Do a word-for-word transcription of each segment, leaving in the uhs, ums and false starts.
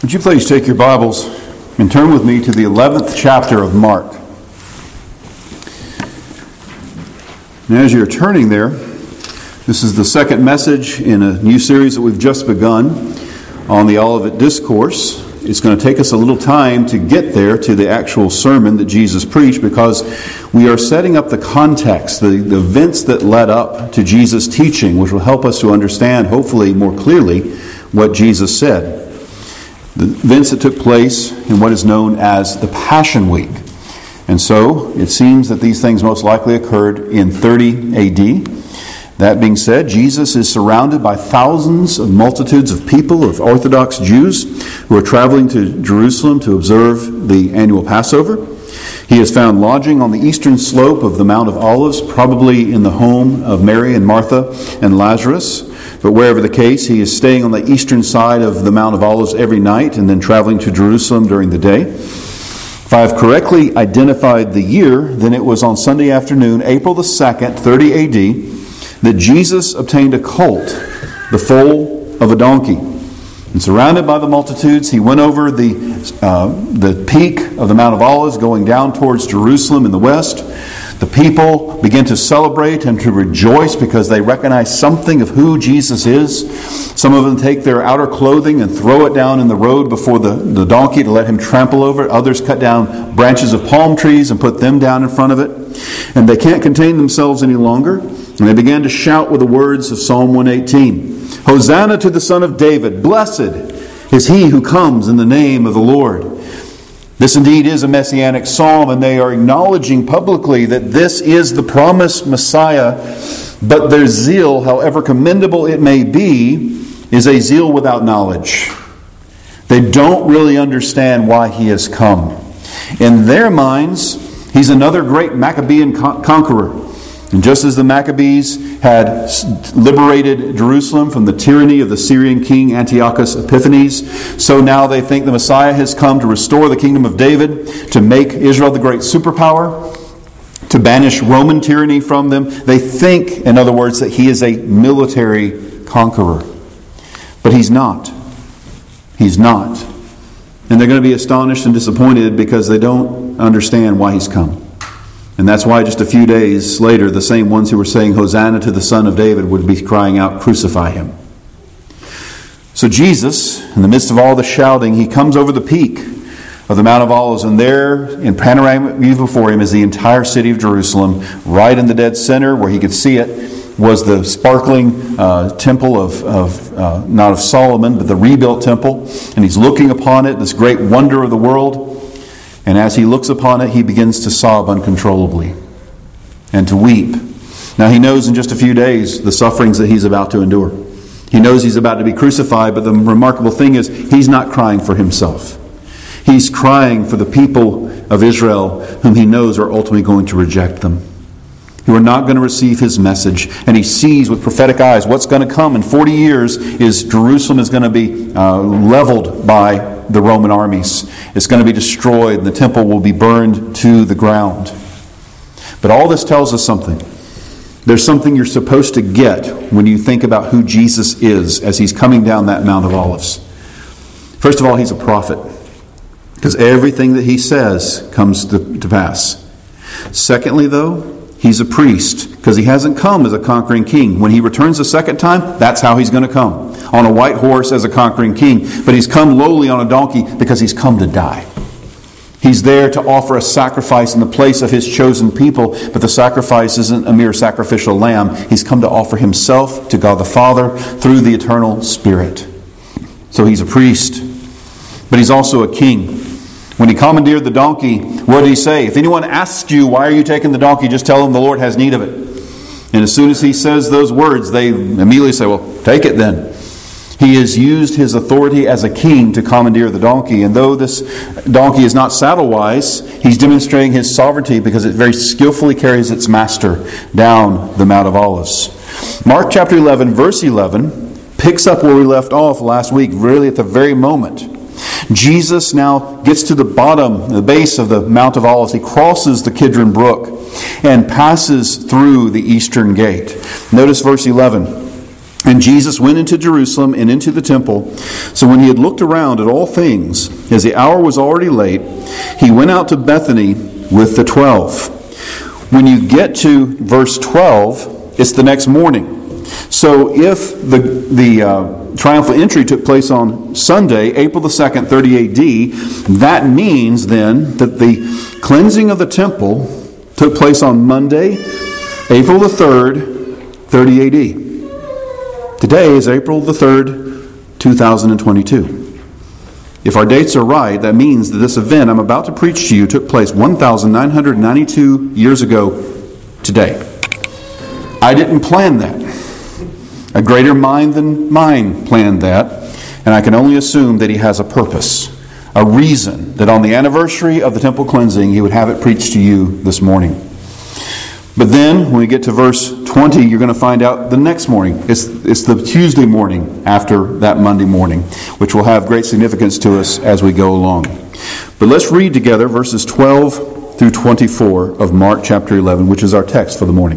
Would you please take your Bibles and turn with me to the eleventh chapter of Mark. And as you're turning there, this is the second message in a new series that we've just begun on the Olivet Discourse. It's going to take us a little time to get there to the actual sermon that Jesus preached, because we are setting up the context, the, the events that led up to Jesus' teaching, which will help us to understand, hopefully more clearly, what Jesus said. The events that took place in what is known as the Passion Week. And so, it seems that these things most likely occurred in thirty A D. That being said, Jesus is surrounded by thousands of multitudes of people, of Orthodox Jews, who are traveling to Jerusalem to observe the annual Passover. He is found lodging on the eastern slope of the Mount of Olives, probably in the home of Mary and Martha and Lazarus. But wherever the case, he is staying on the eastern side of the Mount of Olives every night and then traveling to Jerusalem during the day. If I have correctly identified the year, then it was on Sunday afternoon, April the second, thirty A D, that Jesus obtained a colt, the foal of a donkey. And surrounded by the multitudes, he went over the, uh, the peak of the Mount of Olives, going down towards Jerusalem in the west. The people begin to celebrate and to rejoice because they recognize something of who Jesus is. Some of them take their outer clothing and throw it down in the road before the, the donkey to let him trample over it. Others cut down branches of palm trees and put them down in front of it. And they can't contain themselves any longer. And they began to shout with the words of Psalm one eighteen. Hosanna to the Son of David. Blessed is he who comes in the name of the Lord. This indeed is a messianic psalm, and they are acknowledging publicly that this is the promised Messiah, but their zeal, however commendable it may be, is a zeal without knowledge. They don't really understand why he has come. In their minds, he's another great Maccabean con- conqueror. And just as the Maccabees had liberated Jerusalem from the tyranny of the Syrian king Antiochus Epiphanes, so now they think the Messiah has come to restore the kingdom of David, to make Israel the great superpower, to banish Roman tyranny from them. They think, in other words, that he is a military conqueror. But he's not. He's not. And they're going to be astonished and disappointed because they don't understand why he's come. And that's why just a few days later, the same ones who were saying, Hosanna to the Son of David, would be crying out, crucify him. So Jesus, in the midst of all the shouting, he comes over the peak of the Mount of Olives, and there, in panoramic view before him, is the entire city of Jerusalem. Right in the dead center, where he could see it, was the sparkling uh, temple of, of uh, not of Solomon, but the rebuilt temple. And he's looking upon it, this great wonder of the world. And as he looks upon it, he begins to sob uncontrollably and to weep. Now he knows in just a few days the sufferings that he's about to endure. He knows he's about to be crucified, but the remarkable thing is he's not crying for himself. He's crying for the people of Israel whom he knows are ultimately going to reject them, who are not going to receive his message. And he sees with prophetic eyes what's going to come in forty years is Jerusalem is going to be uh, leveled by the Roman armies. It's going to be destroyed, and the temple will be burned to the ground. But all this tells us something. There's something you're supposed to get when you think about who Jesus is as he's coming down that Mount of Olives. First of all, he's a prophet, because everything that he says comes to, to pass. Secondly, though, he's a priest, because he hasn't come as a conquering king. When he returns the second time, that's how he's going to come. On a white horse as a conquering king. But he's come lowly on a donkey because he's come to die. He's there to offer a sacrifice in the place of his chosen people. But the sacrifice isn't a mere sacrificial lamb. He's come to offer himself to God the Father through the eternal Spirit. So he's a priest. But he's also a king. When he commandeered the donkey, what did he say? If anyone asks you, why are you taking the donkey? Just tell them the Lord has need of it. And as soon as he says those words, they immediately say, well, take it then. He has used his authority as a king to commandeer the donkey. And though this donkey is not saddle-wise, he's demonstrating his sovereignty because it very skillfully carries its master down the Mount of Olives. Mark chapter eleven, verse eleven, picks up where we left off last week, really at the very moment. Jesus now gets to the bottom, the base of the Mount of Olives. He crosses the Kidron Brook and passes through the eastern gate. Notice verse eleven. And Jesus went into Jerusalem and into the temple. So when he had looked around at all things, as the hour was already late, he went out to Bethany with the twelve. When you get to verse twelve, it's the next morning. So if the, the uh, triumphal entry took place on Sunday, April the second, thirty A D, that means then that the cleansing of the temple took place on Monday, April the third, thirty A D. Today is April the third, two thousand twenty-two. If our dates are right, that means that this event I'm about to preach to you took place one thousand nine hundred ninety-two years ago today. I didn't plan that. A greater mind than mine planned that, and I can only assume that he has a purpose, a reason that on the anniversary of the temple cleansing he would have it preached to you this morning. But then, when we get to verse twenty, you're going to find out the next morning. It's, it's the Tuesday morning after that Monday morning, which will have great significance to us as we go along. But let's read together verses twelve through twenty-four of Mark chapter eleven, which is our text for the morning.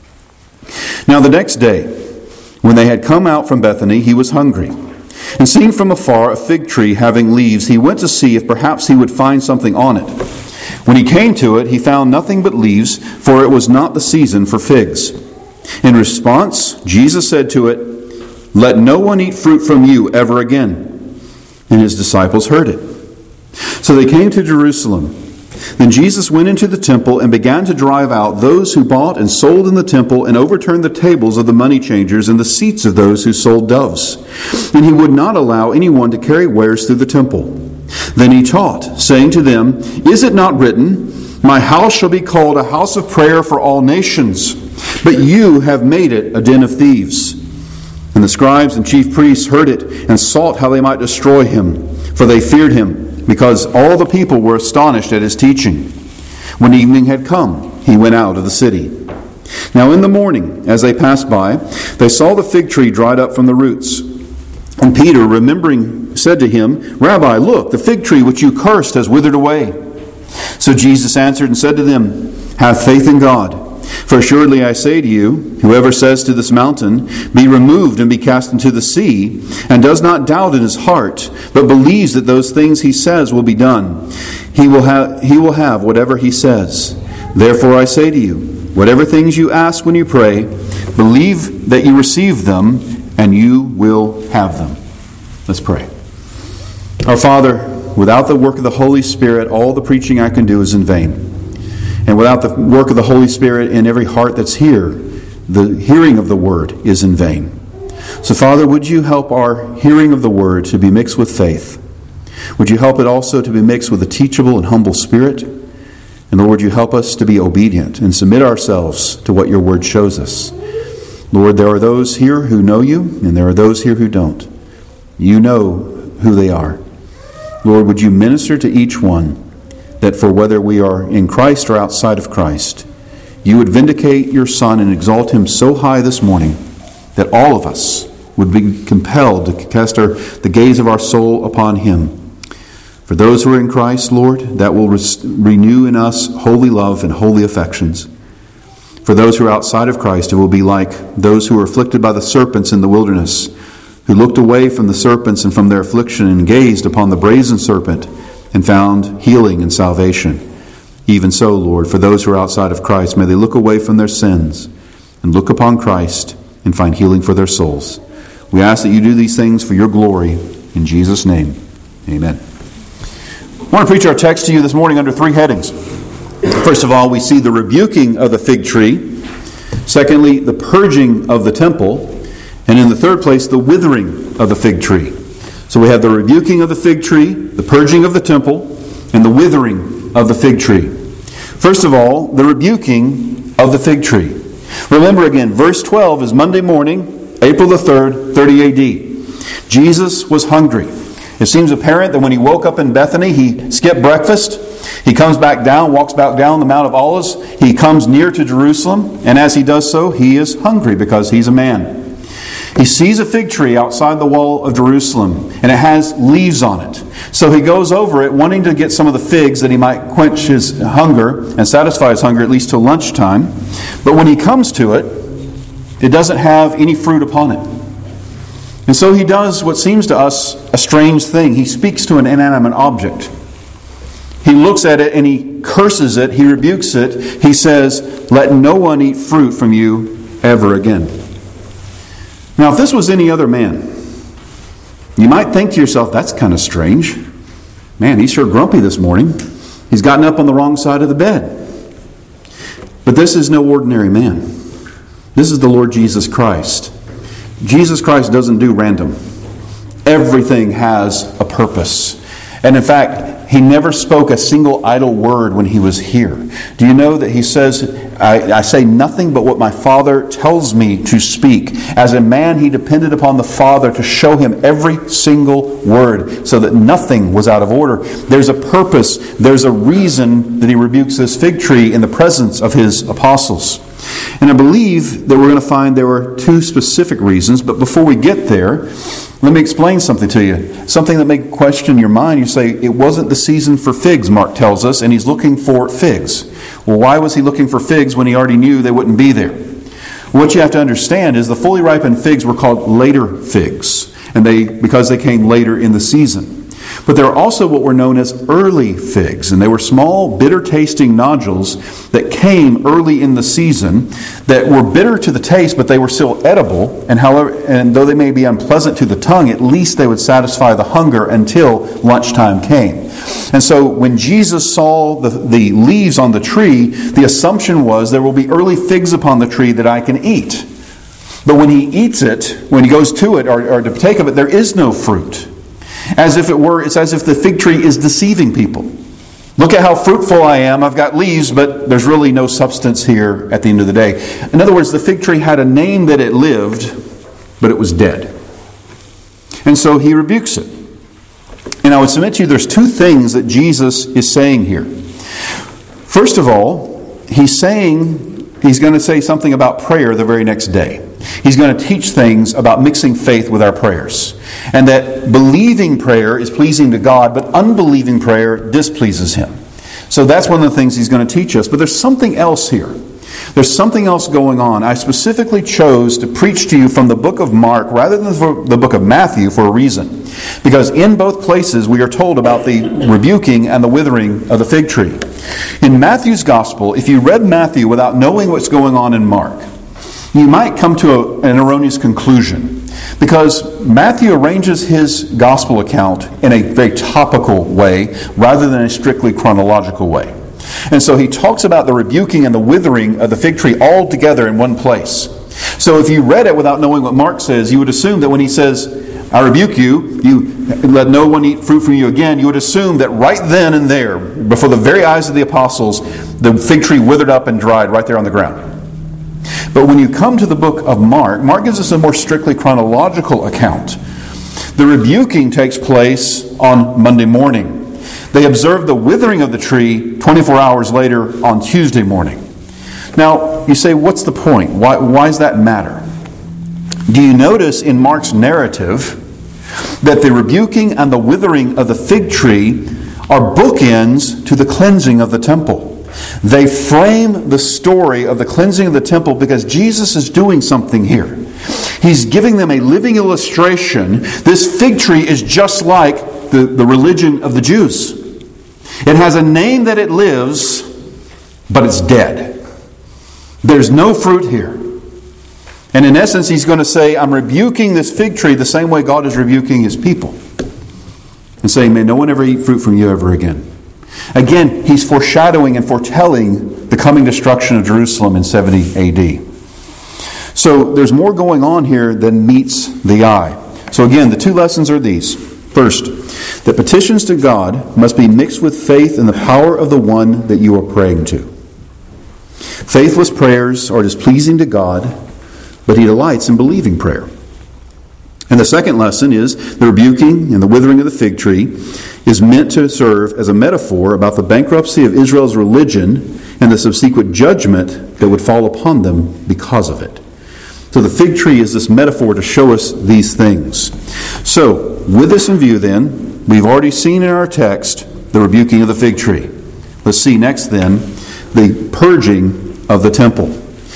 Now the next day, when they had come out from Bethany, he was hungry. And seeing from afar a fig tree having leaves, he went to see if perhaps he would find something on it. When he came to it, he found nothing but leaves, for it was not the season for figs. In response, Jesus said to it, "Let no one eat fruit from you ever again." And his disciples heard it. So they came to Jerusalem. Then Jesus went into the temple and began to drive out those who bought and sold in the temple, and overturned the tables of the money changers and the seats of those who sold doves. And he would not allow anyone to carry wares through the temple. Then he taught, saying to them, "Is it not written, 'My house shall be called a house of prayer for all nations'? But you have made it a den of thieves." And the scribes and chief priests heard it, and sought how they might destroy him, for they feared him, because all the people were astonished at his teaching. When evening had come, he went out of the city. Now in the morning, as they passed by, they saw the fig tree dried up from the roots. And Peter, remembering, said to him, "Rabbi, look, the fig tree which you cursed has withered away." So Jesus answered and said to them, "Have faith in God. For assuredly I say to you, whoever says to this mountain, 'Be removed and be cast into the sea,' and does not doubt in his heart, but believes that those things he says will be done, he will have, he will have whatever he says. Therefore I say to you, whatever things you ask when you pray, believe that you receive them, and you will have them." Let's pray. Our Father, without the work of the Holy Spirit, all the preaching I can do is in vain. And without the work of the Holy Spirit in every heart that's here, the hearing of the Word is in vain. So Father, would you help our hearing of the Word to be mixed with faith? Would you help it also to be mixed with a teachable and humble spirit? And Lord, would you help us to be obedient and submit ourselves to what your Word shows us? Lord, there are those here who know you, and there are those here who don't. You know who they are. Lord, would you minister to each one, that for whether we are in Christ or outside of Christ, you would vindicate your Son and exalt him so high this morning that all of us would be compelled to cast our, the gaze of our soul upon him. For those who are in Christ, Lord, that will res- renew in us holy love and holy affections. For those who are outside of Christ, it will be like those who were afflicted by the serpents in the wilderness, who looked away from the serpents and from their affliction and gazed upon the brazen serpent and found healing and salvation. Even so, Lord, for those who are outside of Christ, may they look away from their sins and look upon Christ and find healing for their souls. We ask that you do these things for your glory. In Jesus' name, amen. I want to preach our text to you this morning under three headings. First of all, we see the rebuking of the fig tree. Secondly, the purging of the temple. And in the third place, the withering of the fig tree. So we have the rebuking of the fig tree, the purging of the temple, and the withering of the fig tree. First of all, the rebuking of the fig tree. Remember again, verse twelve is Monday morning, April the third, thirty A D. Jesus was hungry. It seems apparent that when he woke up in Bethany, he skipped breakfast. He comes back down, walks back down the Mount of Olives. He comes near to Jerusalem, and as he does so, he is hungry because he's a man. He sees a fig tree outside the wall of Jerusalem, and it has leaves on it. So he goes over it, wanting to get some of the figs that he might quench his hunger and satisfy his hunger at least till lunchtime. But when he comes to it, it doesn't have any fruit upon it. And so he does what seems to us a strange thing. He speaks to an inanimate object. He looks at it and he curses it, he rebukes it. He says, "Let no one eat fruit from you ever again." Now, if this was any other man, you might think to yourself, that's kind of strange. Man, he's sure grumpy this morning. He's gotten up on the wrong side of the bed. But this is no ordinary man. This is the Lord Jesus Christ. Jesus Christ doesn't do random. Everything has a purpose. And in fact, he never spoke a single idle word when he was here. Do you know that he says, I, I say nothing but what my Father tells me to speak. As a man, he depended upon the Father to show him every single word so that nothing was out of order. There's a purpose. There's a reason that he rebukes this fig tree in the presence of his apostles. And I believe that we're going to find there were two specific reasons. But before we get there, let me explain something to you. Something that may question your mind. You say, it wasn't the season for figs, Mark tells us, and he's looking for figs. Well, why was he looking for figs when he already knew they wouldn't be there? What you have to understand is the fully ripened figs were called later figs, and they because they came later in the season. But there are also what were known as early figs, and they were small, bitter-tasting nodules that came early in the season that were bitter to the taste, but they were still edible. And however, and though they may be unpleasant to the tongue, at least they would satisfy the hunger until lunchtime came. And so when Jesus saw the, the leaves on the tree, the assumption was there will be early figs upon the tree that I can eat. But when he eats it, when he goes to it or, or to partake of it, there is no fruit. As if it were, it's as if the fig tree is deceiving people. Look at how fruitful I am. I've got leaves, but there's really no substance here at the end of the day. In other words, the fig tree had a name that it lived, but it was dead. And so he rebukes it. And I would submit to you there's two things that Jesus is saying here. First of all, he's saying, he's going to say something about prayer the very next day. He's going to teach things about mixing faith with our prayers. And that believing prayer is pleasing to God, but unbelieving prayer displeases Him. So that's one of the things he's going to teach us. But there's something else here. There's something else going on. I specifically chose to preach to you from the book of Mark rather than the book of Matthew for a reason. Because in both places we are told about the rebuking and the withering of the fig tree. In Matthew's gospel, if you read Matthew without knowing what's going on in Mark, you might come to a, an erroneous conclusion. Because Matthew arranges his gospel account in a very topical way rather than a strictly chronological way. And so he talks about the rebuking and the withering of the fig tree all together in one place. So if you read it without knowing what Mark says, you would assume that when he says, I rebuke you, you let no one eat fruit from you again, you would assume that right then and there, before the very eyes of the apostles, the fig tree withered up and dried right there on the ground. But when you come to the book of Mark, Mark gives us a more strictly chronological account. The rebuking takes place on Monday morning. They observe the withering of the tree twenty-four hours later on Tuesday morning. Now, you say, what's the point? Why, why does that matter? Do you notice in Mark's narrative that the rebuking and the withering of the fig tree are bookends to the cleansing of the temple? They frame the story of the cleansing of the temple because Jesus is doing something here. He's giving them a living illustration. This fig tree is just like the, the religion of the Jews. It has a name that it lives, but it's dead. There's no fruit here. And in essence, he's going to say, I'm rebuking this fig tree the same way God is rebuking His people. And saying, may no one ever eat fruit from you ever again. Again, he's foreshadowing and foretelling the coming destruction of Jerusalem in seventy A D. So there's more going on here than meets the eye. So again, the two lessons are these. First, that petitions to God must be mixed with faith in the power of the one that you are praying to. Faithless prayers are displeasing to God, but He delights in believing prayer. And the second lesson is the rebuking and the withering of the fig tree is meant to serve as a metaphor about the bankruptcy of Israel's religion and the subsequent judgment that would fall upon them because of it. So the fig tree is this metaphor to show us these things. So, with this in view then, we've already seen in our text the rebuking of the fig tree. Let's see next then the purging of the temple.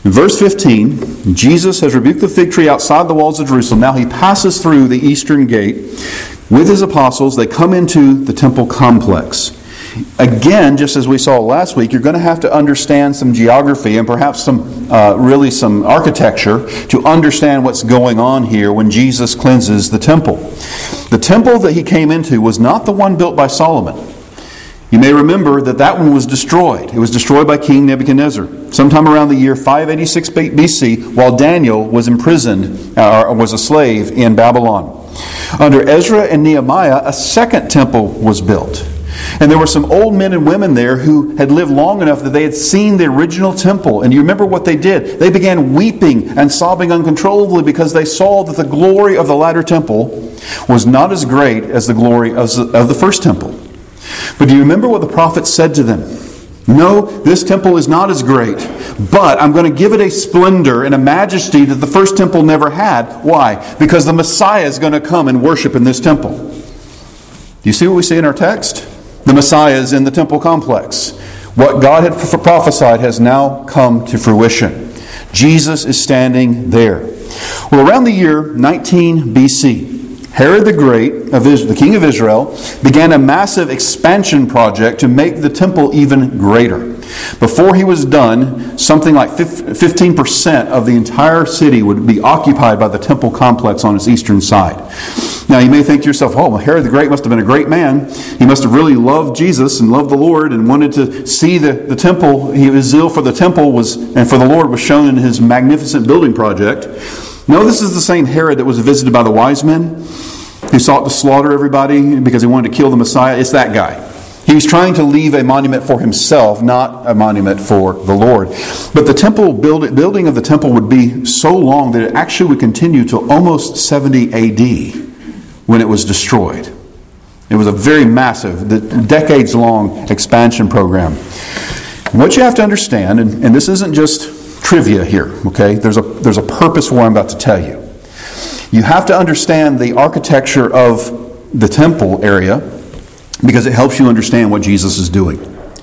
In verse fifteen, Jesus has rebuked the fig tree outside the walls of Jerusalem. Now he passes through the eastern gate with his apostles. They come into the temple complex. Again, just as we saw last week, you're going to have to understand some geography and perhaps some, uh, really some architecture to understand what's going on here when Jesus cleanses the temple. The temple that he came into was not the one built by Solomon. You may remember that that one was destroyed. It was destroyed by King Nebuchadnezzar sometime around the year five eighty-six B C while Daniel was imprisoned uh, or was a slave in Babylon. Under Ezra and Nehemiah, a second temple was built. And there were some old men and women there who had lived long enough that they had seen the original temple. And you remember what they did? They began weeping and sobbing uncontrollably because they saw that the glory of the latter temple was not as great as the glory of the first temple. But do you remember what the prophet said to them? No, this temple is not as great, but I'm going to give it a splendor and a majesty that the first temple never had. Why? Because the Messiah is going to come and worship in this temple. Do you see what we see in our text? The Messiah is in the temple complex. What God had prophesied has now come to fruition. Jesus is standing there. Well, around the year nineteen B C, Herod the Great, of Israel, the king of Israel, began a massive expansion project to make the temple even greater. Before he was done, something like fifteen percent of the entire city would be occupied by the temple complex on its eastern side. Now you may think to yourself, oh, well, Herod the Great must have been a great man. He must have really loved Jesus and loved the Lord and wanted to see the, the temple. His zeal for the temple was and for the Lord was shown in his magnificent building project. No, this is the same Herod that was visited by the wise men who sought to slaughter everybody because he wanted to kill the Messiah. It's that guy. He was trying to leave a monument for himself, not a monument for the Lord. But the temple build, building of the temple would be so long that it actually would continue till almost seventy A D when it was destroyed. It was a very massive, decades-long expansion program. And what you have to understand, and, and this isn't just trivia here, okay? There's a, there's a purpose for what I'm about to tell you. You have to understand the architecture of the temple area because it helps you understand what Jesus is doing.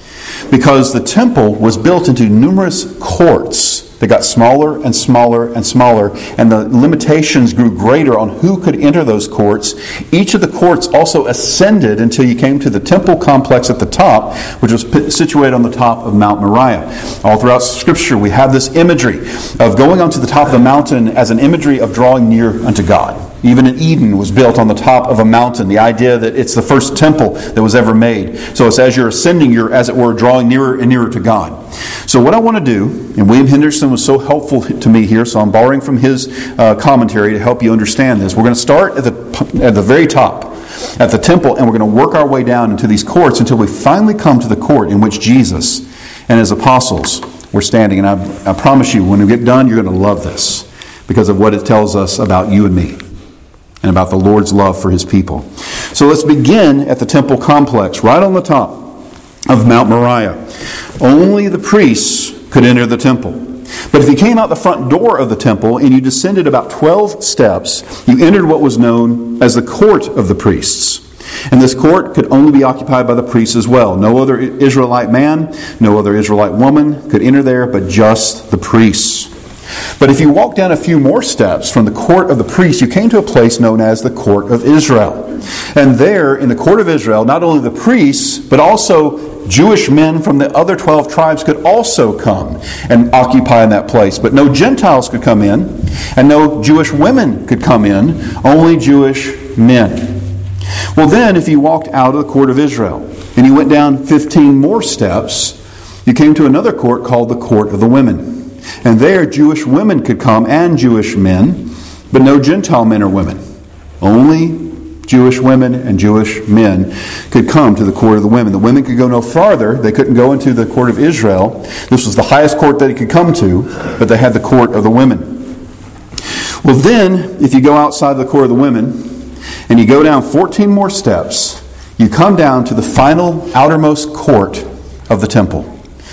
Because the temple was built into numerous courts that got smaller and smaller and smaller, and the limitations grew greater on who could enter those courts. Each of the courts also ascended until you came to the temple complex at the top, which was situated on the top of Mount Moriah. All throughout Scripture, we have this imagery of going onto the top of the mountain as an imagery of drawing near unto God. Even in Eden was built on the top of a mountain. The idea that it's the first temple that was ever made. So it's as you're ascending, you're, as it were, drawing nearer and nearer to God. So what I want to do, and William Henderson was so helpful to me here, so I'm borrowing from his uh, commentary to help you understand this. We're going to start at the at the very top, at the temple, and we're going to work our way down into these courts until we finally come to the court in which Jesus and his apostles were standing. And I, I promise you, when we get done, you're going to love this because of what it tells us about you and me, and about the Lord's love for his people. So let's begin at the temple complex, right on the top of Mount Moriah. Only the priests could enter the temple. But if you came out the front door of the temple and you descended about twelve steps, you entered what was known as the court of the priests. And this court could only be occupied by the priests as well. No other Israelite man, no other Israelite woman could enter there, but just the priests. But if you walk down a few more steps from the court of the priests, you came to a place known as the court of Israel. And there, in the court of Israel, not only the priests, but also Jewish men from the other twelve tribes could also come and occupy in that place. But no Gentiles could come in, and no Jewish women could come in, only Jewish men. Well then, if you walked out of the court of Israel, and you went down fifteen more steps, you came to another court called the court of the women. And there, Jewish women could come and Jewish men, but no Gentile men or women. Only Jewish women and Jewish men could come to the court of the women. The women could go no farther. They couldn't go into the court of Israel. This was the highest court that they could come to, but they had the court of the women. Well then, if you go outside the court of the women, and you go down fourteen more steps, you come down to the final outermost court of the temple.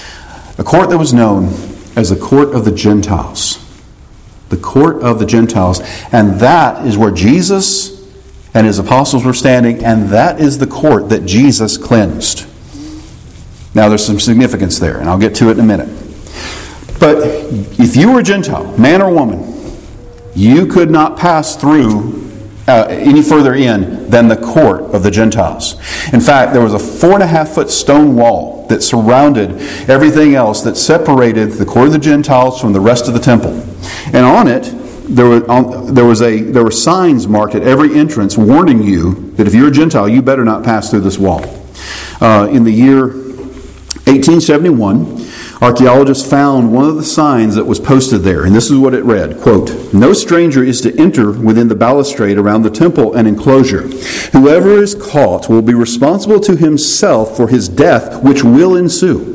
A court that was known as the court of the Gentiles. The court of the Gentiles. And that is where Jesus and his apostles were standing, and that is the court that Jesus cleansed. Now there's some significance there, and I'll get to it in a minute. But if you were a Gentile, man or woman, you could not pass through uh, any further in than the court of the Gentiles. In fact, there was a four and a half foot stone wall that surrounded everything else that separated the court of the Gentiles from the rest of the temple. And on it, there were, on, there was a there were signs marked at every entrance warning you that if you're a Gentile, you better not pass through this wall. Uh, in the year eighteen seventy-one, archaeologists found one of the signs that was posted there, and this is what it read, quote, "No stranger is to enter within the balustrade around the temple and enclosure. Whoever is caught will be responsible to himself for his death, which will ensue."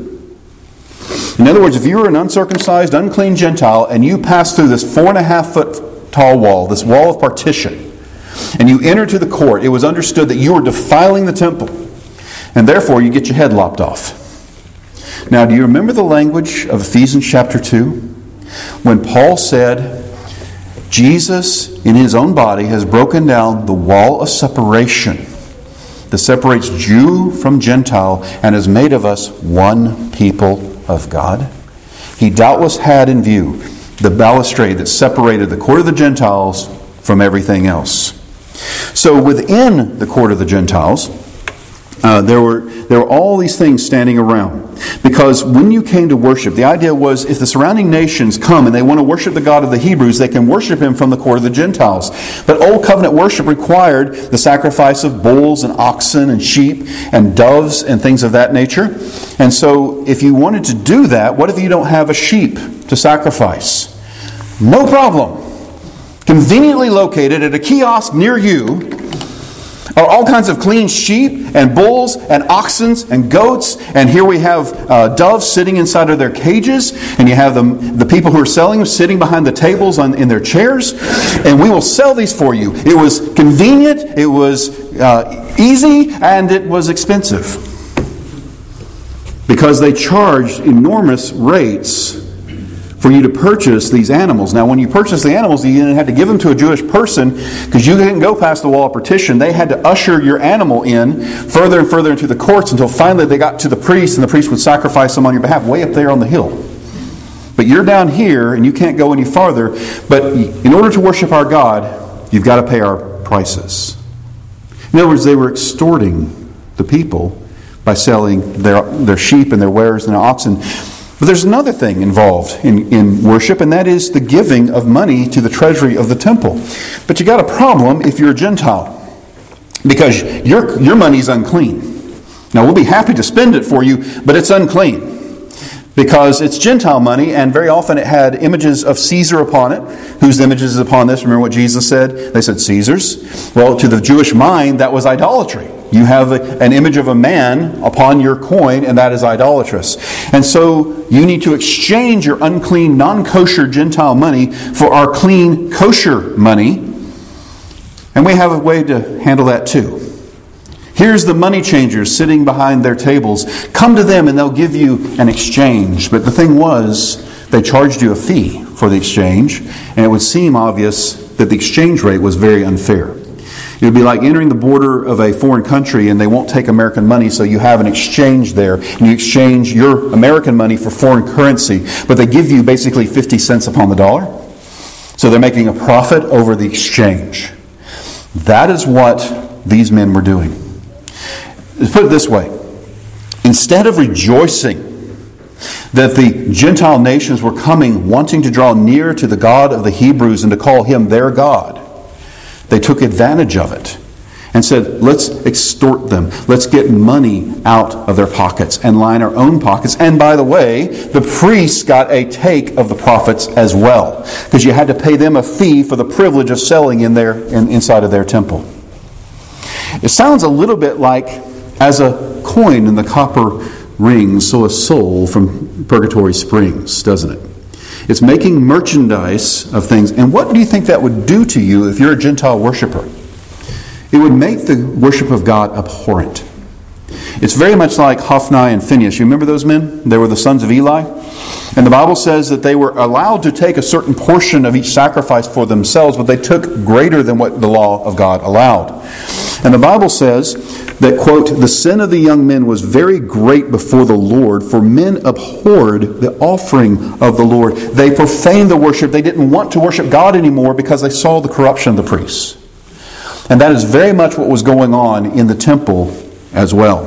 In other words, if you were an uncircumcised, unclean Gentile, and you passed through this four and a half foot tall wall, this wall of partition, and you entered to the court, it was understood that you were defiling the temple, and therefore you get your head lopped off. Now, do you remember the language of Ephesians chapter two? When Paul said, Jesus in his own body has broken down the wall of separation that separates Jew from Gentile and has made of us one people of God. He doubtless had in view the balustrade that separated the court of the Gentiles from everything else. So within the court of the Gentiles, Uh, there were there were all these things standing around. Because when you came to worship, the idea was if the surrounding nations come and they want to worship the God of the Hebrews, they can worship Him from the court of the Gentiles. But Old Covenant worship required the sacrifice of bulls and oxen and sheep and doves and things of that nature. And so if you wanted to do that, what if you don't have a sheep to sacrifice? No problem. Conveniently located at a kiosk near you are all kinds of clean sheep and bulls and oxen and goats. And here we have uh, doves sitting inside of their cages. And you have the, the people who are selling them sitting behind the tables on, in their chairs. And we will sell these for you. It was convenient, it was uh, easy, and it was expensive. Because they charged enormous rates for you to purchase these animals. Now, when you purchase the animals, you didn't have to give them to a Jewish person because you didn't go past the wall of partition. They had to usher your animal in further and further into the courts until finally they got to the priest, and the priest would sacrifice them on your behalf way up there on the hill. But you're down here and you can't go any farther. But in order to worship our God, you've got to pay our prices. In other words, they were extorting the people by selling their, their sheep and their wares and their oxen. But there's another thing involved in, in worship, and that is the giving of money to the treasury of the temple. But you got a problem if you're a Gentile, because your, your money's unclean. Now, we'll be happy to spend it for you, but it's unclean. Because it's Gentile money, and very often it had images of Caesar upon it. Whose images is upon this? Remember what Jesus said? They said Caesar's. Well, to the Jewish mind, that was idolatry. You have a, an image of a man upon your coin, and that is idolatrous. And so you need to exchange your unclean, non-kosher Gentile money for our clean, kosher money. And we have a way to handle that too. Here's the money changers sitting behind their tables. Come to them and they'll give you an exchange. But the thing was, they charged you a fee for the exchange, and it would seem obvious that the exchange rate was very unfair. It would be like entering the border of a foreign country and they won't take American money, so you have an exchange there. And you exchange your American money for foreign currency, but they give you basically fifty cents upon the dollar. So they're making a profit over the exchange. That is what these men were doing. Let's put it this way. Instead of rejoicing that the Gentile nations were coming, wanting to draw near to the God of the Hebrews and to call Him their God, they took advantage of it and said, let's extort them. Let's get money out of their pockets and line our own pockets. And by the way, the priests got a take of the profits as well, because you had to pay them a fee for the privilege of selling in their in, inside of their temple. It sounds a little bit like, as a coin in the copper rings, so a soul from Purgatory Springs, doesn't it? It's making merchandise of things. And what do you think that would do to you if you're a Gentile worshiper? It would make the worship of God abhorrent. It's very much like Hophni and Phinehas. You remember those men? They were the sons of Eli. And the Bible says that they were allowed to take a certain portion of each sacrifice for themselves, but they took greater than what the law of God allowed. And the Bible says that, quote, the sin of the young men was very great before the Lord, for men abhorred the offering of the Lord. They profaned the worship. They didn't want to worship God anymore because they saw the corruption of the priests. And that is very much what was going on in the temple as well.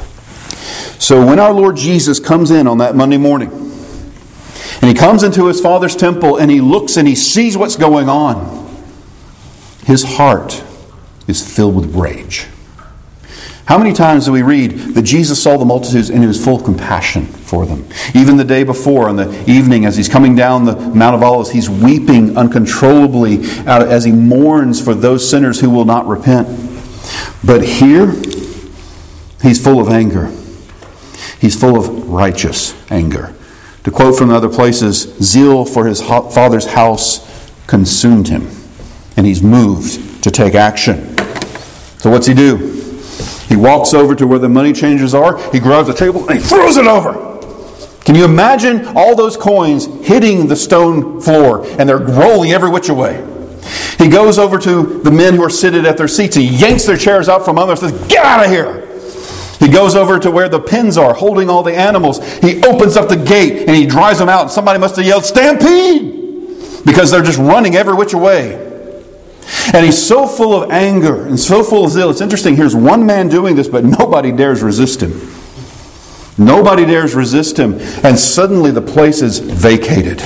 So when our Lord Jesus comes in on that Monday morning, and he comes into his Father's temple and he looks and he sees what's going on, his heart is filled with rage. How many times do we read that Jesus saw the multitudes and he was full of compassion for them? Even the day before, on the evening, as he's coming down the Mount of Olives, he's weeping uncontrollably as he mourns for those sinners who will not repent. But here, he's full of anger. He's full of righteous anger. To quote from other places, zeal for his Father's house consumed him. And he's moved to take action. So what's he do? He walks over to where the money changers are. He grabs the table and he throws it over. Can you imagine all those coins hitting the stone floor and they're rolling every which way? He goes over to the men who are seated at their seats. He yanks their chairs out from under and says, "Get out of here!" He goes over to where the pens are, holding all the animals. He opens up the gate and he drives them out. And somebody must have yelled, "Stampede!" Because they're just running every which way. And he's so full of anger and so full of zeal. It's interesting, here's one man doing this, but nobody dares resist him. Nobody dares resist him. And suddenly the place is vacated.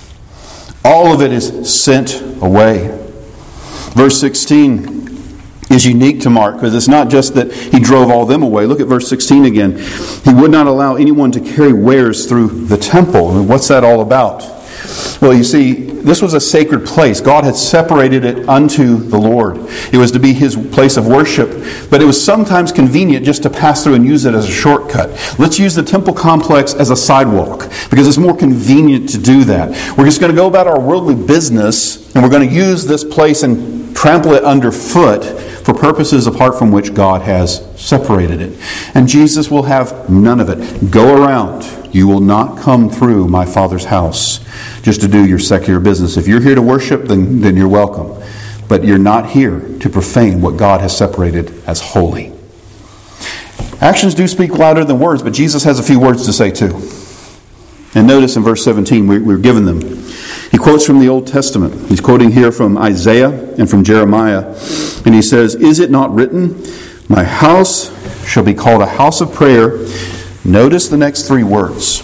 All of it is sent away. Verse sixteen is unique to Mark, because it's not just that he drove all them away. Look at verse sixteen again. He would not allow anyone to carry wares through the temple. And what's that all about? Well, you see, this was a sacred place. God had separated it unto the Lord. It was to be his place of worship, but it was sometimes convenient just to pass through and use it as a shortcut. Let's use the temple complex as a sidewalk, because it's more convenient to do that. We're just going to go about our worldly business, and we're going to use this place and trample it underfoot for purposes apart from which God has separated it. And Jesus will have none of it. Go around. You will not come through my Father's house just to do your secular business. If you're here to worship, then, then you're welcome. But you're not here to profane what God has separated as holy. Actions do speak louder than words, but Jesus has a few words to say too. And notice in verse seventeen, we, we're given them. He quotes from the Old Testament. He's quoting here from Isaiah and from Jeremiah. And he says, "Is it not written, my house shall be called a house of prayer." Notice the next three words.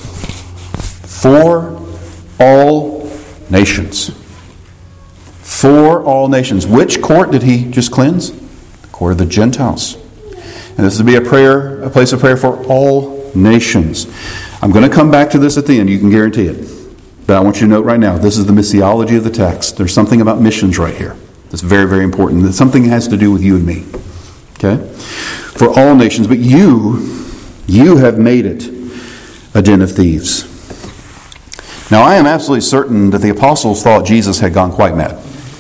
For all nations. For all nations. Which court did he just cleanse? The court of the Gentiles. And this is to be a prayer, a place of prayer for all nations. I'm going to come back to this at the end, you can guarantee it. But I want you to note right now, this is the missiology of the text. There's something about missions right here that's very, very important. That something has to do with you and me. Okay? For all nations. But you, you have made it a den of thieves. Now, I am absolutely certain that the apostles thought Jesus had gone quite mad.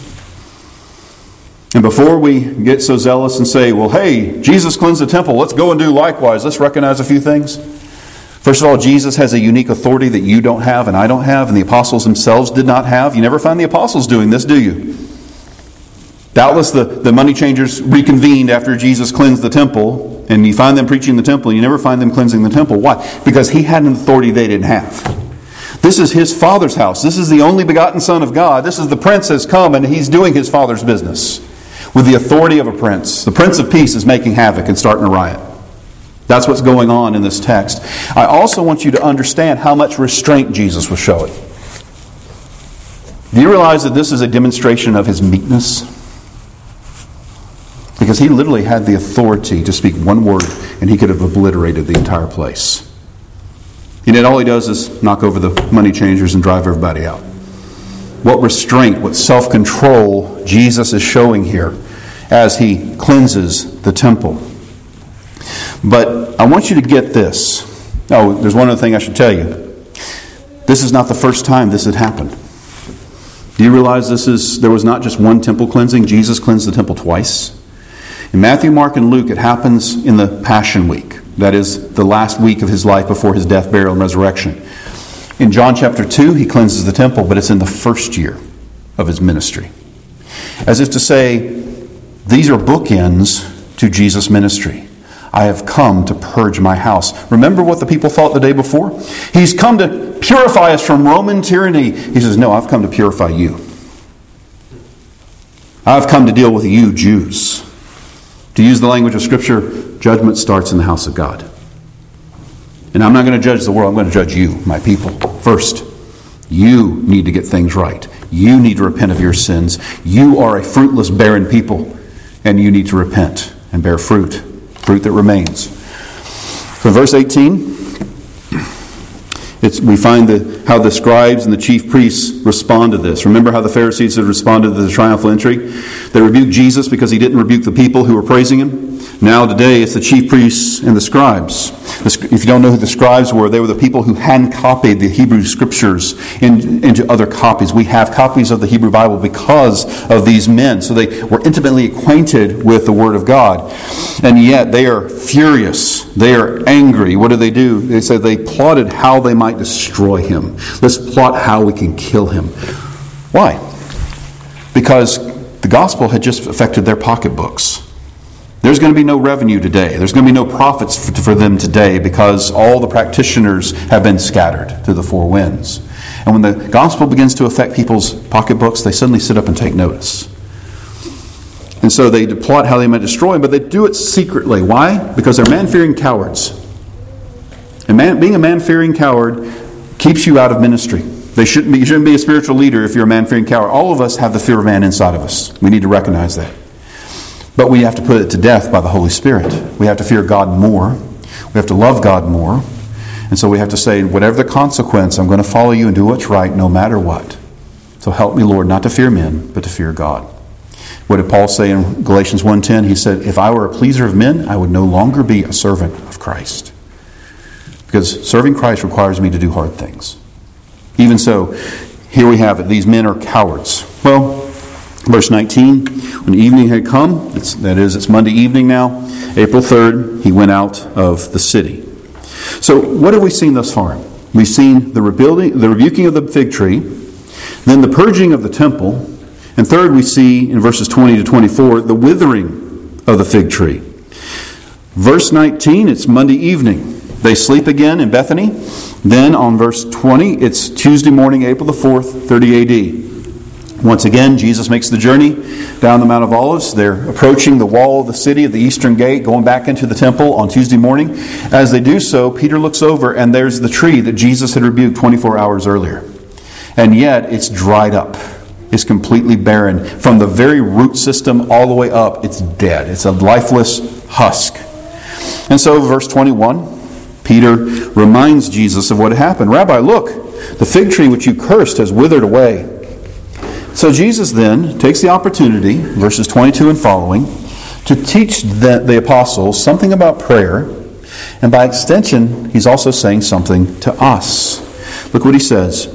And before we get so zealous and say, well, hey, Jesus cleansed the temple, let's go and do likewise, let's recognize a few things. First of all, Jesus has a unique authority that you don't have and I don't have, and the apostles themselves did not have. You never find the apostles doing this, do you? Doubtless the, the money changers reconvened after Jesus cleansed the temple, and you find them preaching the temple, and you never find them cleansing the temple. Why? Because he had an authority they didn't have. This is his Father's house. This is the only begotten Son of God. This is the Prince has come, and he's doing his Father's business with the authority of a prince. The Prince of Peace is making havoc and starting a riot. That's what's going on in this text. I also want you to understand how much restraint Jesus was showing. Do you realize that this is a demonstration of his meekness? Because he literally had the authority to speak one word and he could have obliterated the entire place. And then all he does is knock over the money changers and drive everybody out. What restraint, what self-control Jesus is showing here as he cleanses the temple. But I want you to get this. Oh, there's one other thing I should tell you. This is not the first time this had happened. Do you realize this is there was not just one temple cleansing? Jesus cleansed the temple twice. In Matthew, Mark, and Luke, it happens in the Passion Week. That is the last week of his life before his death, burial, and resurrection. In John chapter two, he cleanses the temple, but it's in the first year of his ministry. As if to say, these are bookends to Jesus' ministry. I have come to purge my house. Remember what the people thought the day before? He's come to purify us from Roman tyranny. He says, no, I've come to purify you. I've come to deal with you Jews. To use the language of Scripture, judgment starts in the house of God. And I'm not going to judge the world. I'm going to judge you, my people, first. You need to get things right. You need to repent of your sins. You are a fruitless, barren people, and you need to repent and bear fruit, fruit that remains. From verse eighteen, it's, we find the, how the scribes and the chief priests respond to this. Remember how the Pharisees had responded to the triumphal entry? They rebuked Jesus because he didn't rebuke the people who were praising him. Now today it's the chief priests and the scribes. If you don't know who the scribes were, they were the people who hand-copied the Hebrew Scriptures in, into other copies. We have copies of the Hebrew Bible because of these men. So they were intimately acquainted with the Word of God. And yet they are furious. They are angry. What do they do? They said they plotted how they might destroy him. Let's plot how we can kill him. Why? Because the gospel had just affected their pocketbooks. There's going to be no revenue today. There's going to be no profits for them today because all the practitioners have been scattered to the four winds. And when the gospel begins to affect people's pocketbooks, they suddenly sit up and take notice. And so they plot how they might destroy him, but they do it secretly. Why? Because they're man-fearing cowards. And man, being a man-fearing coward keeps you out of ministry. They shouldn't be, you shouldn't be a spiritual leader if you're a man-fearing coward. All of us have the fear of man inside of us. We need to recognize that. But we have to put it to death by the Holy Spirit. We have to fear God more. We have to love God more. And so we have to say, whatever the consequence, I'm going to follow you and do what's right no matter what. So help me, Lord, not to fear men, but to fear God. What did Paul say in Galatians one ten? He said, if I were a pleaser of men, I would no longer be a servant of Christ. Because serving Christ requires me to do hard things. Even so, here we have it. These men are cowards. Well, verse nineteen, when evening had come, it's, that is, it's Monday evening now, April third, he went out of the city. So what have we seen thus far? We've seen the rebuilding, the rebuking of the fig tree, then the purging of the temple, and third we see in verses twenty to twenty-four, the withering of the fig tree. Verse nineteen, it's Monday evening. They sleep again in Bethany. Then on verse twenty, it's Tuesday morning, April the fourth, thirty A D. Once again, Jesus makes the journey down the Mount of Olives. They're approaching the wall of the city at the eastern gate, going back into the temple on Tuesday morning. As they do so, Peter looks over, and there's the tree that Jesus had rebuked twenty-four hours earlier. And yet, it's dried up. It's completely barren. From the very root system all the way up, it's dead. It's a lifeless husk. And so, verse twenty-one, Peter reminds Jesus of what had happened. Rabbi, look, the fig tree which you cursed has withered away. So Jesus then takes the opportunity, verses twenty-two and following, to teach the, the apostles something about prayer. And by extension, he's also saying something to us. Look what he says.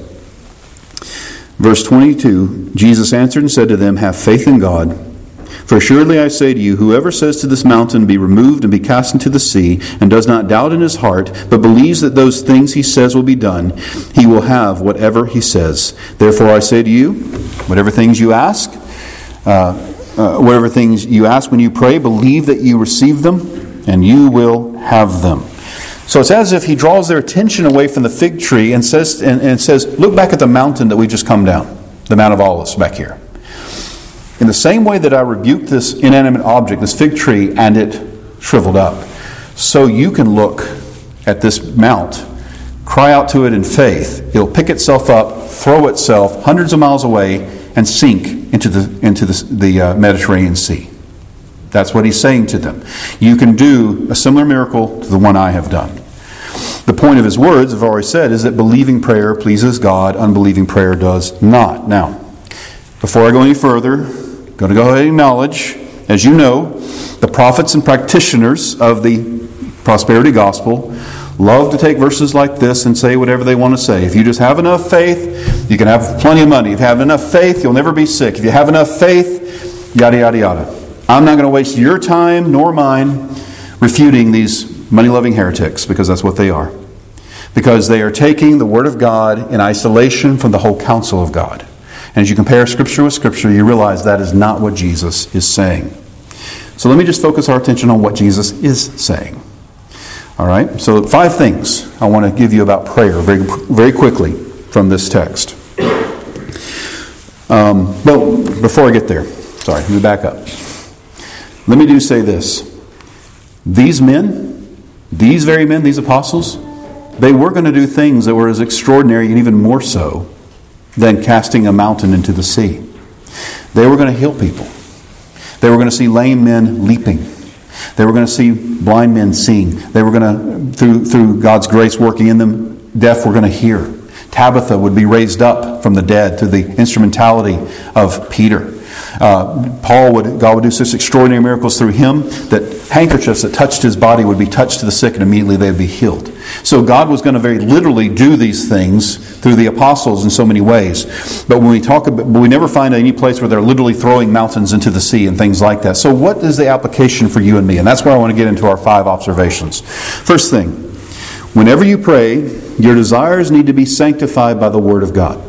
Verse twenty-two, Jesus answered and said to them, have faith in God. For assuredly I say to you, whoever says to this mountain, be removed and be cast into the sea, and does not doubt in his heart, but believes that those things he says will be done, he will have whatever he says. Therefore I say to you, whatever things you ask, uh, uh, whatever things you ask when you pray, believe that you receive them, and you will have them. So it's as if he draws their attention away from the fig tree and says, and, and says, look back at the mountain that we just come down, the Mount of Olives back here. In the same way that I rebuked this inanimate object, this fig tree, and it shriveled up, so you can look at this mount, cry out to it in faith. It'll pick itself up, throw itself hundreds of miles away, and sink into the into the, the uh, Mediterranean Sea. That's what he's saying to them. You can do a similar miracle to the one I have done. The point of his words, I've already said, is that believing prayer pleases God, unbelieving prayer does not. Now, before I go any further, I'm going to go ahead and acknowledge, as you know, the prophets and practitioners of the prosperity gospel love to take verses like this and say whatever they want to say. If you just have enough faith, you can have plenty of money. If you have enough faith, you'll never be sick. If you have enough faith, yada, yada, yada. I'm not going to waste your time nor mine refuting these money-loving heretics, because that's what they are. Because they are taking the Word of God in isolation from the whole counsel of God. And as you compare Scripture with Scripture, you realize that is not what Jesus is saying. So let me just focus our attention on what Jesus is saying. All right? So five things I want to give you about prayer very, very quickly from this text. Um, well, before I get there, sorry, let me back up. Let me do say this. These men, these very men, these apostles, they were going to do things that were as extraordinary and even more so than casting a mountain into the sea. They were going to heal people. They were going to see lame men leaping. They were going to see blind men seeing. They were going to, through, through God's grace working in them, deaf were going to hear. Tabitha would be raised up from the dead through the instrumentality of Peter. Uh, Paul would, God would do such extraordinary miracles through him that handkerchiefs that touched his body would be touched to the sick and immediately they would be healed. So God was going to very literally do these things through the apostles in so many ways. But when we talk about, we never find any place where they're literally throwing mountains into the sea and things like that. So what is the application for you and me? And that's where I want to get into our five observations. First thing, whenever you pray, your desires need to be sanctified by the Word of God.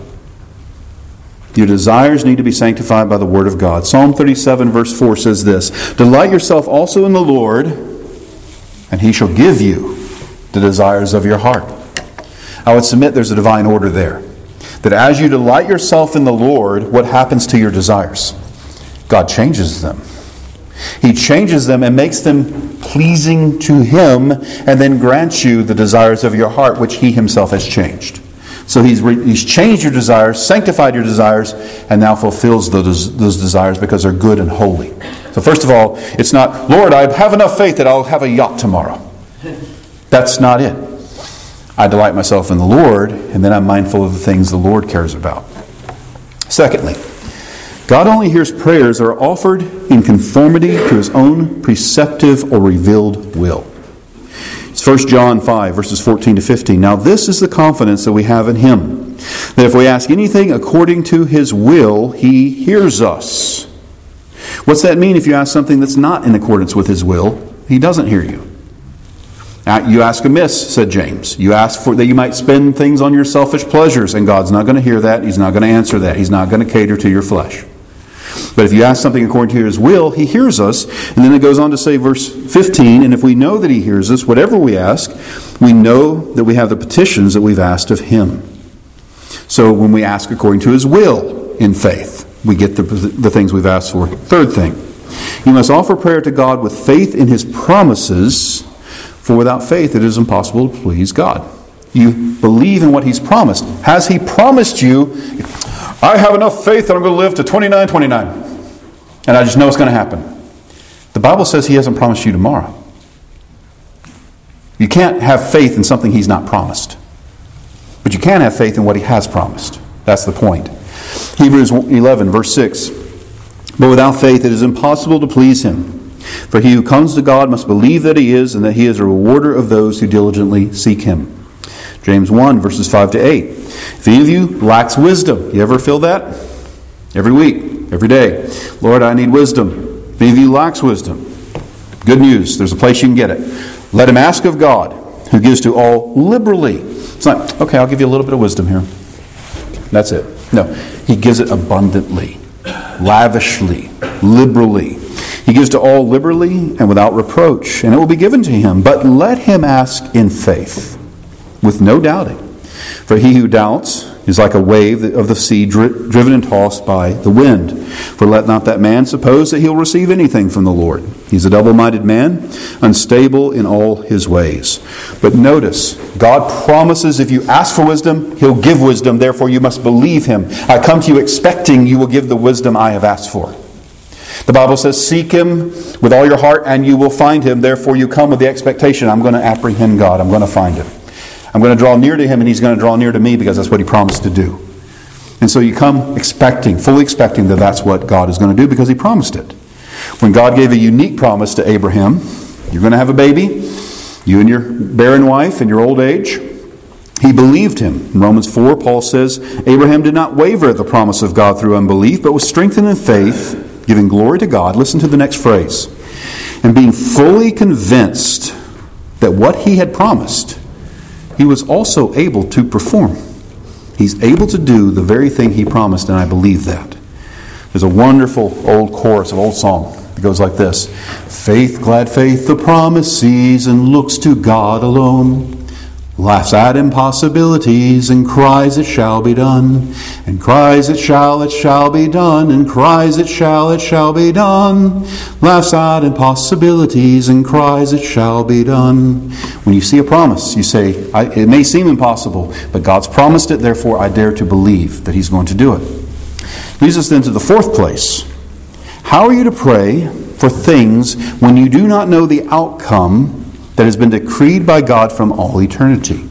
Your desires need to be sanctified by the Word of God. Psalm thirty-seven verse four says this, "Delight yourself also in the Lord, and He shall give you the desires of your heart." I would submit there's a divine order there. That as you delight yourself in the Lord, what happens to your desires? God changes them. He changes them and makes them pleasing to Him, and then grants you the desires of your heart, which He Himself has changed. So he's, re, he's changed your desires, sanctified your desires, and now fulfills those, those desires because they're good and holy. So first of all, it's not, Lord, I have enough faith that I'll have a yacht tomorrow. That's not it. I delight myself in the Lord, and then I'm mindful of the things the Lord cares about. Secondly, God only hears prayers that are offered in conformity to His own preceptive or revealed will. It's First John five, verses fourteen to fifteen. "Now this is the confidence that we have in Him, that if we ask anything according to His will, He hears us." What's that mean if you ask something that's not in accordance with His will? He doesn't hear you. You ask amiss, said James. You ask for that you might spend things on your selfish pleasures, and God's not going to hear that. He's not going to answer that. He's not going to cater to your flesh. But if you ask something according to His will, He hears us. And then it goes on to say, verse fifteen, "And if we know that He hears us, whatever we ask, we know that we have the petitions that we've asked of Him." So when we ask according to His will in faith, we get the, the things we've asked for. Third thing, you must offer prayer to God with faith in His promises, for without faith it is impossible to please God. You believe in what He's promised. Has He promised you, I have enough faith that I'm going to live to twenty-nine twenty-nine, and I just know it's going to happen? The Bible says He hasn't promised you tomorrow. You can't have faith in something He's not promised. But you can have faith in what He has promised. That's the point. Hebrews eleven, verse six. "But without faith it is impossible to please Him. For he who comes to God must believe that He is, and that He is a rewarder of those who diligently seek Him." James one, verses five to eight. "If any of you lacks wisdom," you ever feel that? Every week, every day. "Lord, I need wisdom." If any of you lacks wisdom, good news, there's a place you can get it. "Let him ask of God, who gives to all liberally." It's not, okay, I'll give you a little bit of wisdom here. That's it. No, He gives it abundantly, lavishly, liberally. He gives to all liberally and without reproach, and it will be given to him. But let him ask in faith, with no doubting. For he who doubts is like a wave of the sea dri- driven and tossed by the wind. For let not that man suppose that he'll receive anything from the Lord. He's a double-minded man, unstable in all his ways. But notice, God promises if you ask for wisdom, He'll give wisdom. Therefore you must believe Him. I come to you expecting you will give the wisdom I have asked for. The Bible says, seek Him with all your heart and you will find Him. Therefore you come with the expectation, I'm going to apprehend God. I'm going to find Him. I'm going to draw near to Him and He's going to draw near to me because that's what He promised to do. And so you come expecting, fully expecting that that's what God is going to do because He promised it. When God gave a unique promise to Abraham, you're going to have a baby, you and your barren wife in your old age, He believed Him. In Romans four, Paul says, Abraham did not waver at the promise of God through unbelief, but was strengthened in faith, giving glory to God. Listen to the next phrase. And being fully convinced that what he had promised, he was also able to perform. He's able to do the very thing he promised, and I believe that. There's a wonderful old chorus, of old song. It goes like this. Faith, glad faith, the promise sees and looks to God alone. Laughs at impossibilities and cries it shall be done. And cries it shall, it shall be done. And cries it shall, it shall be done. Laughs at impossibilities and cries it shall be done. When you see a promise, you say, I, it may seem impossible, but God's promised it, therefore I dare to believe that He's going to do it. Leads us then to the fourth place. How are you to pray for things when you do not know the outcome that has been decreed by God from all eternity?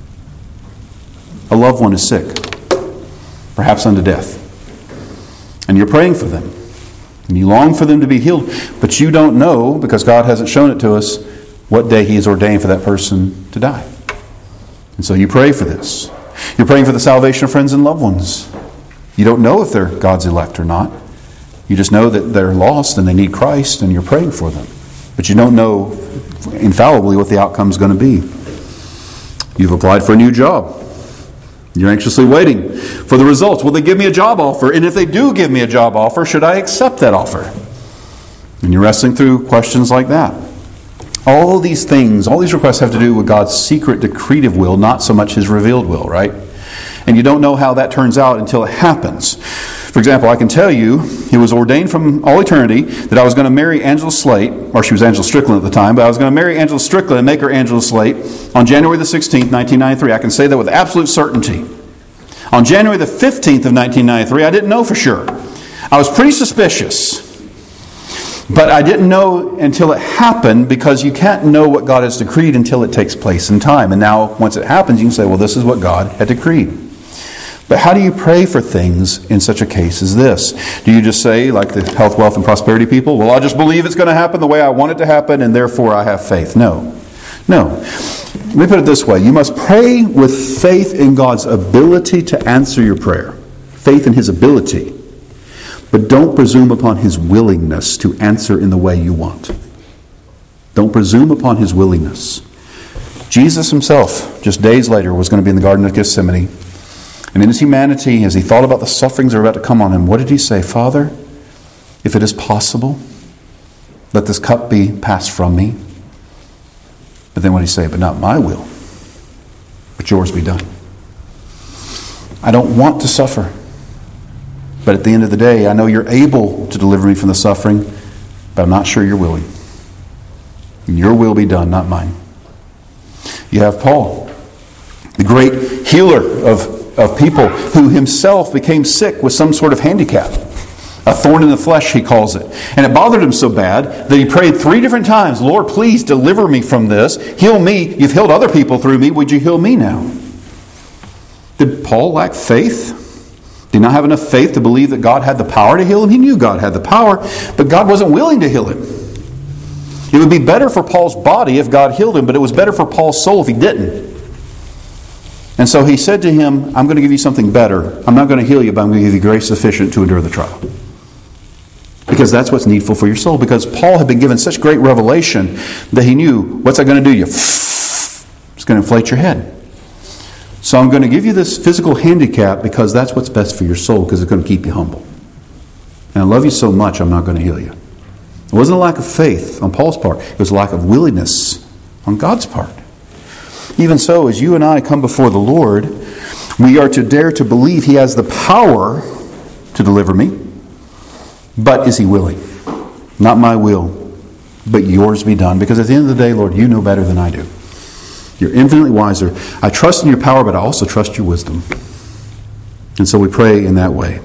A loved one is sick, perhaps unto death, and you're praying for them, and you long for them to be healed, but you don't know, because God hasn't shown it to us, what day He has ordained for that person to die. And so you pray for this. You're praying for the salvation of friends and loved ones. You don't know if they're God's elect or not. You just know that they're lost and they need Christ, and you're praying for them. But you don't know infallibly what the outcome is going to be. You've applied for a new job. You're anxiously waiting for the results. Will they give me a job offer? And if they do give me a job offer, should I accept that offer? And you're wrestling through questions like that. All these things, all these requests have to do with God's secret decretive will, not so much His revealed will, right? And you don't know how that turns out until it happens. For example, I can tell you, it was ordained from all eternity that I was going to marry Angela Slate, or she was Angela Strickland at the time, but I was going to marry Angela Strickland and make her Angela Slate on January the sixteenth, nineteen ninety-three. I can say that with absolute certainty. On January the fifteenth of nineteen ninety-three, I didn't know for sure. I was pretty suspicious. But I didn't know until it happened, because you can't know what God has decreed until it takes place in time. And now, once it happens, you can say, well, this is what God had decreed. But how do you pray for things in such a case as this? Do you just say, like the health, wealth, and prosperity people, well, I just believe it's going to happen the way I want it to happen, and therefore I have faith? No. No. Let me put it this way. You must pray with faith in God's ability to answer your prayer. Faith in His ability. But don't presume upon His willingness to answer in the way you want. Don't presume upon His willingness. Jesus Himself, just days later, was going to be in the Garden of Gethsemane. And in His humanity, as He thought about the sufferings that were about to come on Him, what did He say? Father, if it is possible, let this cup be passed from me. But then what did He say? But not my will, but yours be done. I don't want to suffer. But at the end of the day, I know you're able to deliver me from the suffering, but I'm not sure you're willing. And your will be done, not mine. You have Paul, the great healer of, of people, who himself became sick with some sort of handicap. A thorn in the flesh, he calls it. And it bothered him so bad that he prayed three different times, Lord, please deliver me from this. Heal me. You've healed other people through me. Would you heal me now? Did Paul lack faith? Did he not have enough faith to believe that God had the power to heal him? He knew God had the power, but God wasn't willing to heal him. It would be better for Paul's body if God healed him, but it was better for Paul's soul if He didn't. And so he said to him, I'm going to give you something better. I'm not going to heal you, but I'm going to give you grace sufficient to endure the trial. Because that's what's needful for your soul. Because Paul had been given such great revelation that he knew, what's that going to do? You, it's going to inflate your head. So I'm going to give you this physical handicap because that's what's best for your soul, because it's going to keep you humble. And I love you so much, I'm not going to heal you. It wasn't a lack of faith on Paul's part. It was a lack of willingness on God's part. Even so, as you and I come before the Lord, we are to dare to believe He has the power to deliver me. But is He willing? Not my will, but yours be done. Because at the end of the day, Lord, you know better than I do. You're infinitely wiser. I trust in your power, but I also trust your wisdom. And so we pray in that way.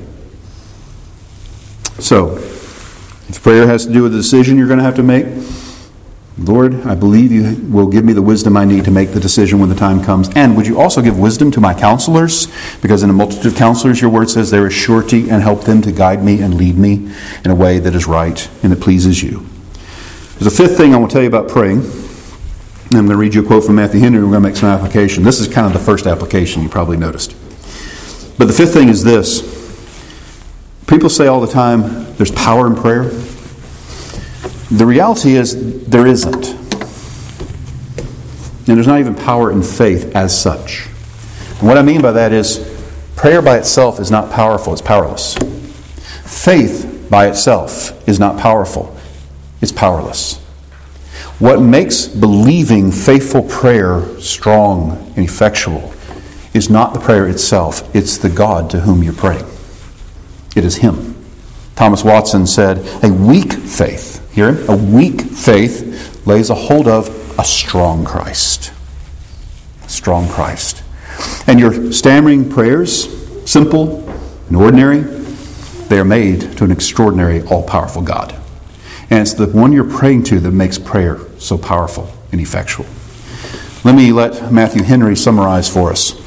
So, if prayer has to do with the decision you're going to have to make, Lord, I believe you will give me the wisdom I need to make the decision when the time comes. And would you also give wisdom to my counselors? Because in a multitude of counselors, your word says there is surety, and help them to guide me and lead me in a way that is right and that pleases you. There's a fifth thing I want to tell you about praying. And I'm going to read you a quote from Matthew Henry. We're going to make some application. This is kind of the first application you probably noticed. But the fifth thing is this. People say all the time, there's power in prayer. The reality is there isn't. And there's not even power in faith as such. And what I mean by that is prayer by itself is not powerful, it's powerless. Faith by itself is not powerful. it's powerless. What makes believing, faithful prayer strong and effectual is not the prayer itself. It's the God to whom you're praying. It is Him. Thomas Watson said, a weak faith, hear him? A weak faith lays a hold of a strong Christ. A strong Christ. And your stammering prayers, simple and ordinary, they are made to an extraordinary, all-powerful God. And it's the one you're praying to that makes prayer so powerful and effectual. Let me let Matthew Henry summarize for us.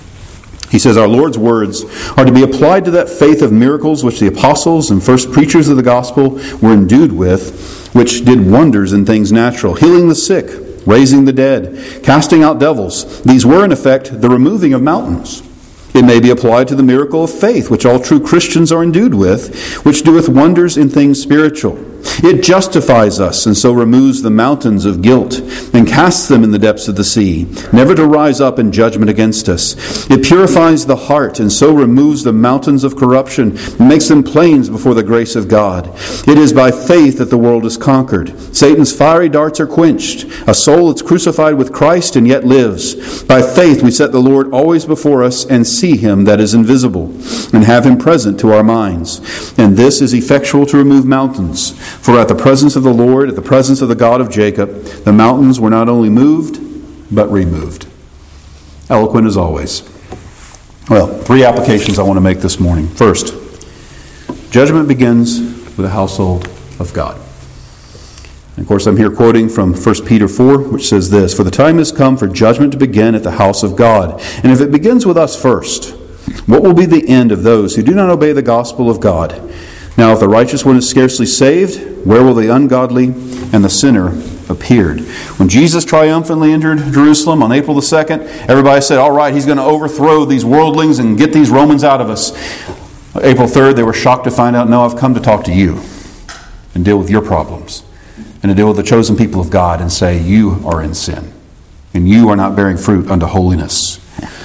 He says, our Lord's words are to be applied to that faith of miracles which the apostles and first preachers of the gospel were endued with, which did wonders in things natural, healing the sick, raising the dead, casting out devils. These were, in effect, the removing of mountains. It may be applied to the miracle of faith, which all true Christians are endued with, which doeth wonders in things spiritual. It justifies us, and so removes the mountains of guilt, and casts them in the depths of the sea, never to rise up in judgment against us. It purifies the heart, and so removes the mountains of corruption, and makes them plains before the grace of God. It is by faith that the world is conquered. Satan's fiery darts are quenched. A soul that's crucified with Christ and yet lives. By faith we set the Lord always before us, and see Him that is invisible, and have Him present to our minds. And this is effectual to remove mountains. For at the presence of the Lord, at the presence of the God of Jacob, the mountains were not only moved, but removed. Eloquent as always. Well, three applications I want to make this morning. First, judgment begins with the household of God. And of course, I'm here quoting from First Peter four, which says this, for the time has come for judgment to begin at the house of God. And if it begins with us first, what will be the end of those who do not obey the gospel of God? Now, if the righteous one is scarcely saved, where will the ungodly and the sinner appeared? When Jesus triumphantly entered Jerusalem on April the second, everybody said, all right, He's going to overthrow these worldlings and get these Romans out of us. April third, they were shocked to find out, no, I've come to talk to you and deal with your problems and to deal with the chosen people of God and say, you are in sin and you are not bearing fruit unto holiness.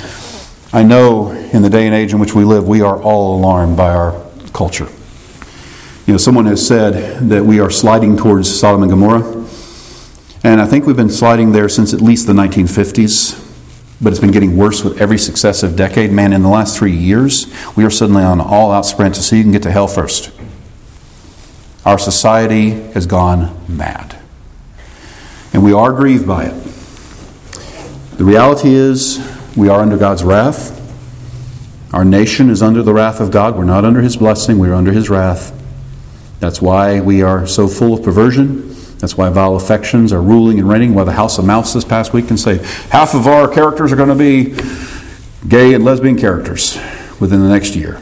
I know in the day and age in which we live, we are all alarmed by our culture. You know, someone has said that we are sliding towards Sodom and Gomorrah. And I think we've been sliding there since at least the nineteen fifties. But it's been getting worse with every successive decade. Man, in the last three years, we are suddenly on an all-out sprint to see who can get to hell first. Our society has gone mad. And we are grieved by it. The reality is, we are under God's wrath. Our nation is under the wrath of God. We're not under His blessing. We're under His wrath. That's why we are so full of perversion. That's why vile affections are ruling and reigning. Why the House of Mouse this past week can say half of our characters are going to be gay and lesbian characters within the next year.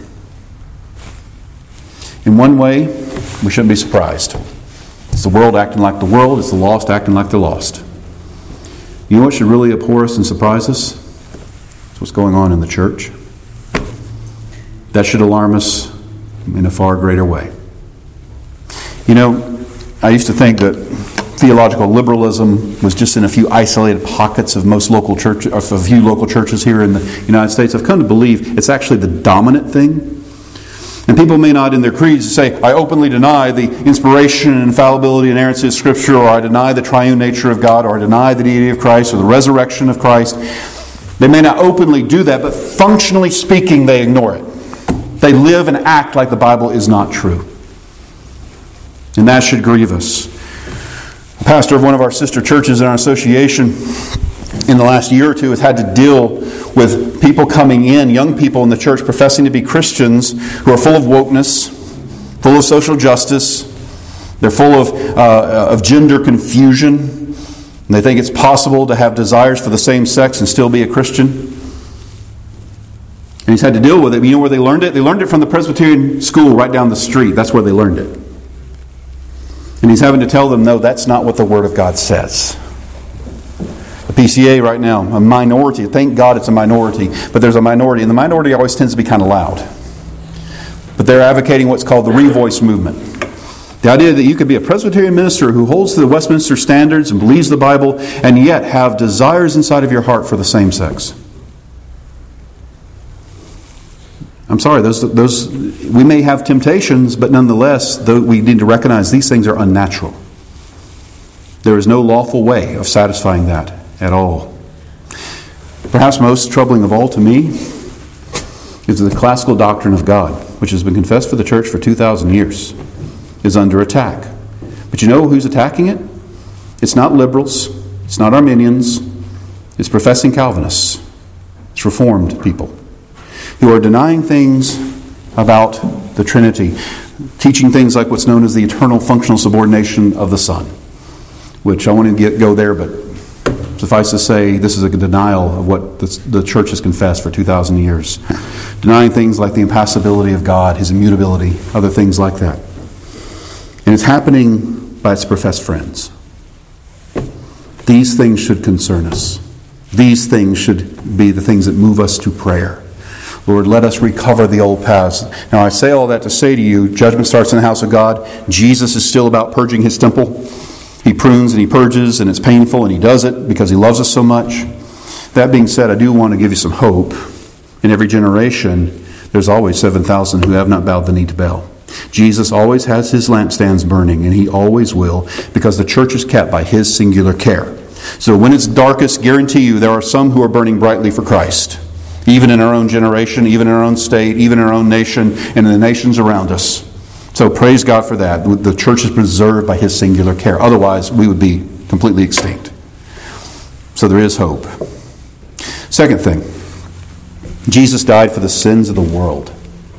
In one way, we shouldn't be surprised. It's the world acting like the world. It's the lost acting like the lost. You know what should really abhor us and surprise us? It's what's going on in the church. That should alarm us in a far greater way. You know, I used to think that theological liberalism was just in a few isolated pockets of most local churches, of a few local churches here in the United States. I've come to believe it's actually the dominant thing. And people may not in their creeds say, I openly deny the inspiration and infallibility and inerrancy of Scripture, or I deny the triune nature of God, or I deny the deity of Christ, or the resurrection of Christ. They may not openly do that, but functionally speaking, they ignore it. They live and act like the Bible is not true. And that should grieve us. The pastor of one of our sister churches in our association in the last year or two has had to deal with people coming in, young people in the church professing to be Christians who are full of wokeness, full of social justice. They're full of, uh, of gender confusion. And they think it's possible to have desires for the same sex and still be a Christian. And he's had to deal with it. You know where they learned it? They learned it from the Presbyterian school right down the street. That's where they learned it. And he's having to tell them, no, that's not what the Word of God says. The P C A right now, a minority, thank God it's a minority, but there's a minority, and the minority always tends to be kind of loud. But they're advocating what's called the Revoice movement. The idea that you could be a Presbyterian minister who holds to the Westminster standards and believes the Bible, and yet have desires inside of your heart for the same sex. I'm sorry, those those we may have temptations, but nonetheless, we need to recognize these things are unnatural. There is no lawful way of satisfying that at all. Perhaps most troubling of all to me is the classical doctrine of God, which has been confessed for the church for two thousand years, is under attack. But you know who's attacking it? It's not liberals. It's not Arminians. It's professing Calvinists. It's Reformed people who are denying things about the Trinity, teaching things like what's known as the eternal functional subordination of the Son, which I want to get go there, but suffice to say, this is a denial of what the, the church has confessed for two thousand years. Denying things like the impassibility of God, His immutability, other things like that. And it's happening by its professed friends. These things should concern us. These things should be the things that move us to prayer. Lord, let us recover the old paths. Now, I say all that to say to you, judgment starts in the house of God. Jesus is still about purging His temple. He prunes and He purges, and it's painful, and He does it because He loves us so much. That being said, I do want to give you some hope. In every generation, there's always seven thousand who have not bowed the knee to Baal. Jesus always has His lampstands burning, and He always will, because the church is kept by His singular care. So when it's darkest, guarantee you there are some who are burning brightly for Christ. Even in our own generation, even in our own state, even in our own nation, and in the nations around us. So praise God for that. The church is preserved by His singular care. Otherwise, we would be completely extinct. So there is hope. Second thing, Jesus died for the sins of the world.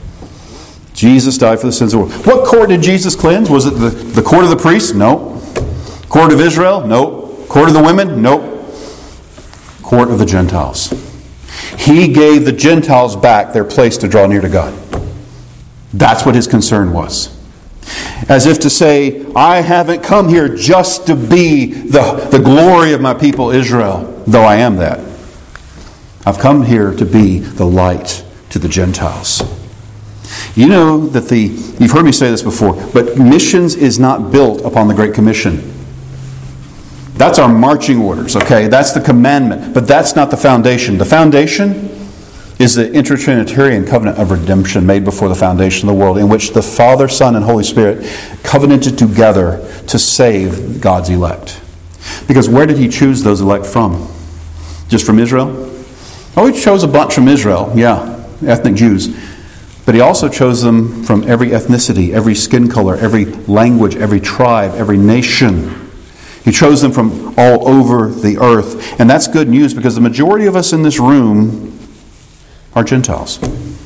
Jesus died for the sins of the world. What court did Jesus cleanse? Was it the, the court of the priests? No. Court of Israel? No. Court of the women? No. Court of the Gentiles. He gave the Gentiles back their place to draw near to God. That's what His concern was. As if to say, I haven't come here just to be the, the glory of my people Israel, though I am that. I've come here to be the light to the Gentiles. You know that the, you've heard me say this before, but missions is not built upon the Great Commission. That's our marching orders, okay? That's the commandment, but that's not the foundation. The foundation is the intertrinitarian covenant of redemption made before the foundation of the world, in which the Father, Son, and Holy Spirit covenanted together to save God's elect. Because where did He choose those elect from? Just from Israel? Oh, He chose a bunch from Israel, yeah, ethnic Jews. But He also chose them from every ethnicity, every skin color, every language, every tribe, every nation. He chose them from all over the earth. And that's good news, because the majority of us in this room are Gentiles.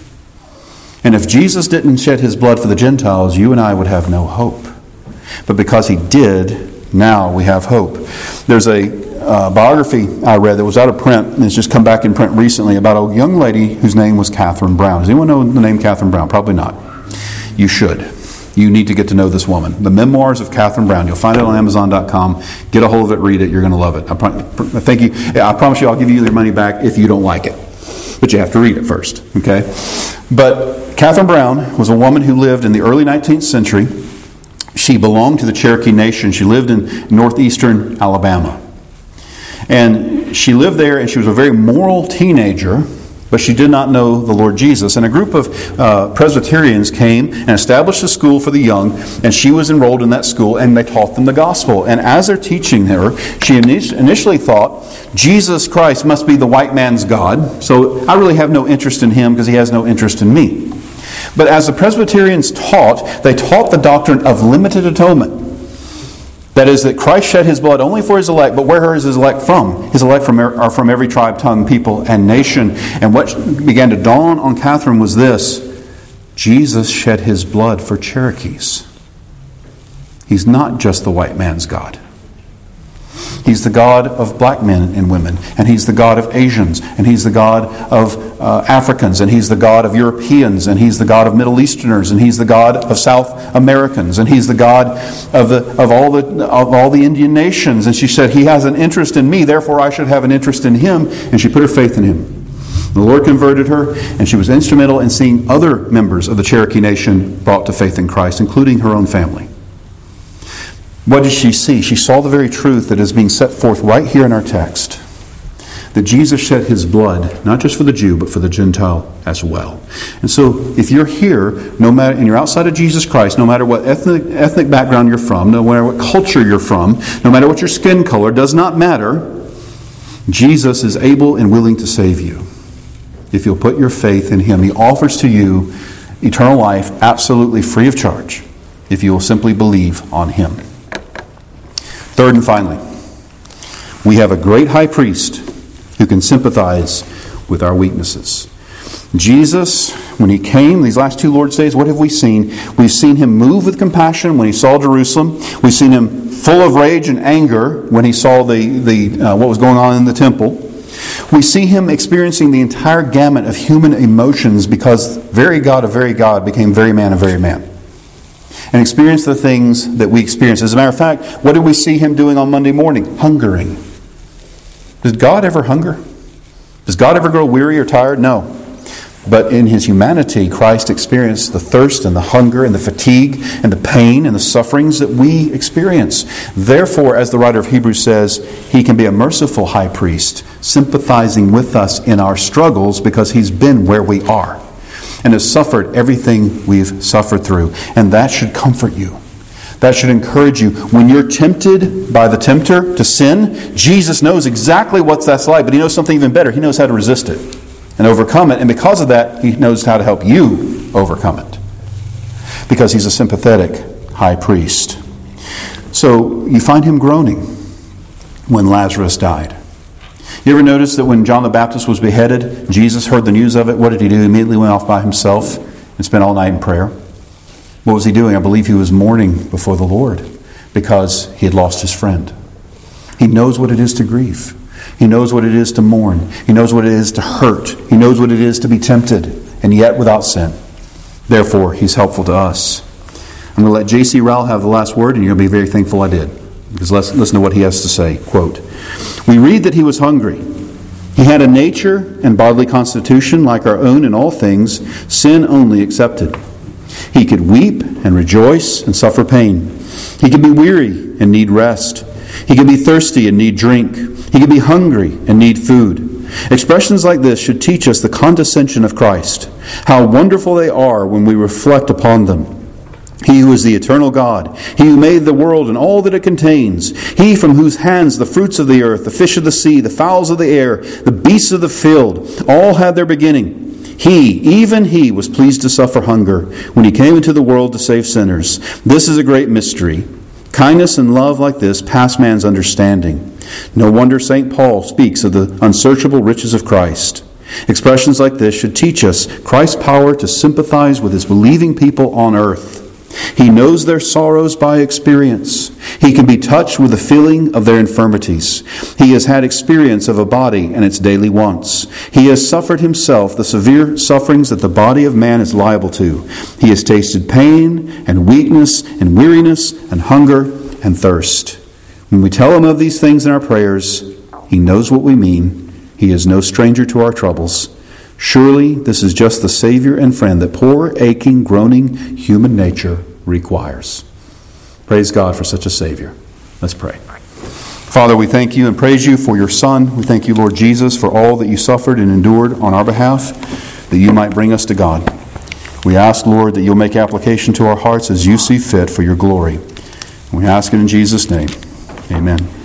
And if Jesus didn't shed His blood for the Gentiles, you and I would have no hope. But because He did, now we have hope. There's a uh, biography I read that was out of print, and it's just come back in print recently, about a young lady whose name was Catherine Brown. Does anyone know the name Catherine Brown? Probably not. You should. You need to get to know this woman. The Memoirs of Catherine Brown. You'll find it on Amazon dot com. Get a hold of it, read it. You're going to love it. I, pro- thank you. I promise you I'll give you your money back if you don't like it. But you have to read it first. Okay? But Catherine Brown was a woman who lived in the early nineteenth century. She belonged to the Cherokee Nation. She lived in northeastern Alabama. And she lived there, and she was a very moral teenager, but she did not know the Lord Jesus. And a group of uh, Presbyterians came and established a school for the young, and she was enrolled in that school, and they taught them the gospel. And as they're teaching her, she initially thought, Jesus Christ must be the white man's God, so I really have no interest in Him because He has no interest in me. But as the Presbyterians taught, they taught the doctrine of limited atonement. That is, that Christ shed His blood only for His elect, but where is His elect from? His elect from, are from every tribe, tongue, people, and nation. And what began to dawn on Catherine was this: Jesus shed His blood for Cherokees. He's not just the white man's God. He's the God of black men and women, and He's the God of Asians, and He's the God of uh, Africans, and He's the God of Europeans, and He's the God of Middle Easterners, and He's the God of South Americans, and He's the God of the of all the of all the Indian nations. And she said, He has an interest in me, therefore I should have an interest in Him. And she put her faith in Him. The Lord converted her, and she was instrumental in seeing other members of the Cherokee Nation brought to faith in Christ, including her own family. What did she see? She saw the very truth that is being set forth right here in our text. that Jesus shed his blood, not just for the Jew, but for the Gentile as well. And so if you're here, no matter, and you're outside of Jesus Christ, no matter what ethnic, ethnic background you're from, no matter what culture you're from, no matter what your skin color, does not matter, Jesus is able and willing to save you. If you'll put your faith in him, he offers to you eternal life absolutely free of charge, if you will simply believe on him. Third and finally, we have a great high priest who can sympathize with our weaknesses. Jesus, when he came, these last two Lord's Days, what have we seen? We've seen him move with compassion when he saw Jerusalem. We've seen him full of rage and anger when he saw the, the uh, what was going on in the temple. We see him experiencing the entire gamut of human emotions because very God of very God became very man of very man, and experienced the things that we experience. As a matter of fact, what did we see him doing on Monday morning? Hungering. Does God ever hunger? Does God ever grow weary or tired? No. But in his humanity, Christ experienced the thirst and the hunger and the fatigue and the pain and the sufferings that we experience. Therefore, as the writer of Hebrews says, he can be a merciful high priest, sympathizing with us in our struggles because he's been where we are and has suffered everything we've suffered through. And that should comfort you. That should encourage you. When you're tempted by the tempter to sin, Jesus knows exactly what that's like, but he knows something even better. He knows how to resist it and overcome it. And because of that, he knows how to help you overcome it, because he's a sympathetic high priest. So you find him groaning when Lazarus died. You ever notice that when John the Baptist was beheaded, Jesus heard the news of it? What did he do? He immediately went off by himself and spent all night in prayer. What was he doing? I believe he was mourning before the Lord because he had lost his friend. He knows what it is to grieve. He knows what it is to mourn. He knows what it is to hurt. He knows what it is to be tempted, and yet without sin. Therefore, he's helpful to us. I'm going to let J C Rowell have the last word, and you're going to be very thankful I did. Because let's listen to what he has to say. Quote, "We read that he was hungry. He had a nature and bodily constitution like our own in all things, sin only excepted. He could weep and rejoice and suffer pain. He could be weary and need rest. He could be thirsty and need drink. He could be hungry and need food. Expressions like this should teach us the condescension of Christ, how wonderful they are when we reflect upon them. He who is the eternal God, he who made the world and all that it contains, he from whose hands the fruits of the earth, the fish of the sea, the fowls of the air, the beasts of the field, all had their beginning. He, even he, was pleased to suffer hunger when he came into the world to save sinners. This is a great mystery. Kindness and love like this pass man's understanding. No wonder Saint Paul speaks of the unsearchable riches of Christ. Expressions like this should teach us Christ's power to sympathize with his believing people on earth. He knows their sorrows by experience. He can be touched with the feeling of their infirmities. He has had experience of a body and its daily wants. He has suffered himself the severe sufferings that the body of man is liable to. He has tasted pain and weakness and weariness and hunger and thirst. When we tell him of these things in our prayers, he knows what we mean. He is no stranger to our troubles. Surely this is just the Savior and friend that poor, aching, groaning human nature requires. Praise God for such a Savior. Let's pray. Father, we thank you and praise you for your Son. We thank you, Lord Jesus, for all that you suffered and endured on our behalf, that you might bring us to God. We ask, Lord, that you'll make application to our hearts as you see fit for your glory. We ask it in Jesus' name. Amen.